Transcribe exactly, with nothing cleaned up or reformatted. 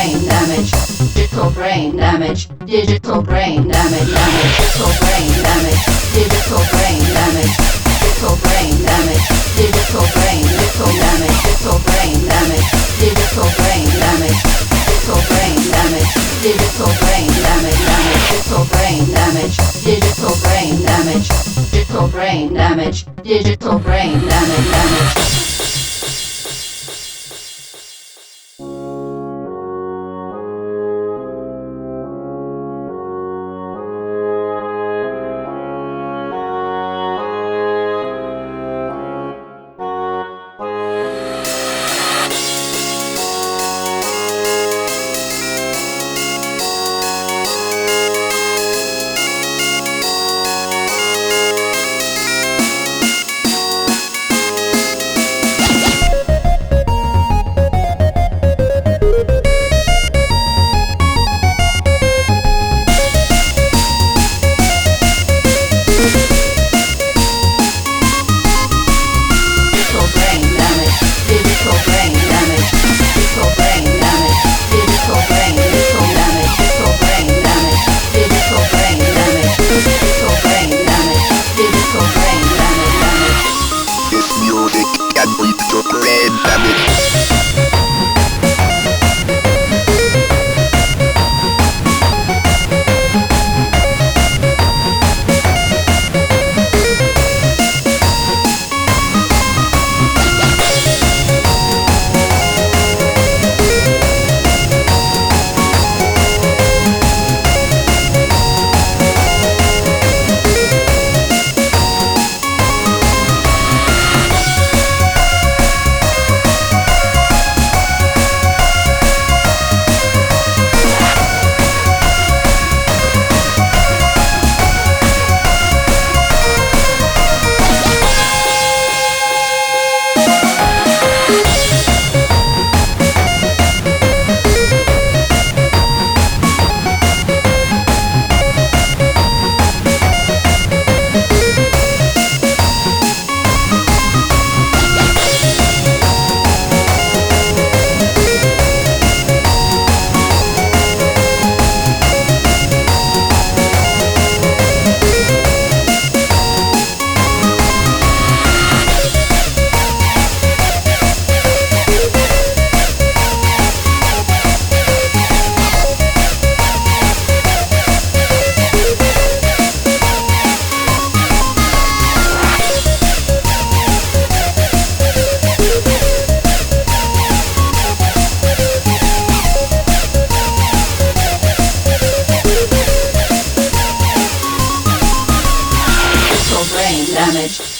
brain damage, digital brain damage, digital brain damage, damage, digital brain damage, digital brain damage, digital brain damage, digital brain, digital damage, digital brain damage, digital brain damage, digital brain damage, digital brain damage, damage, digital brain damage, digital brain damage, digital brain damage, digital brain damage, damage. Brain damage.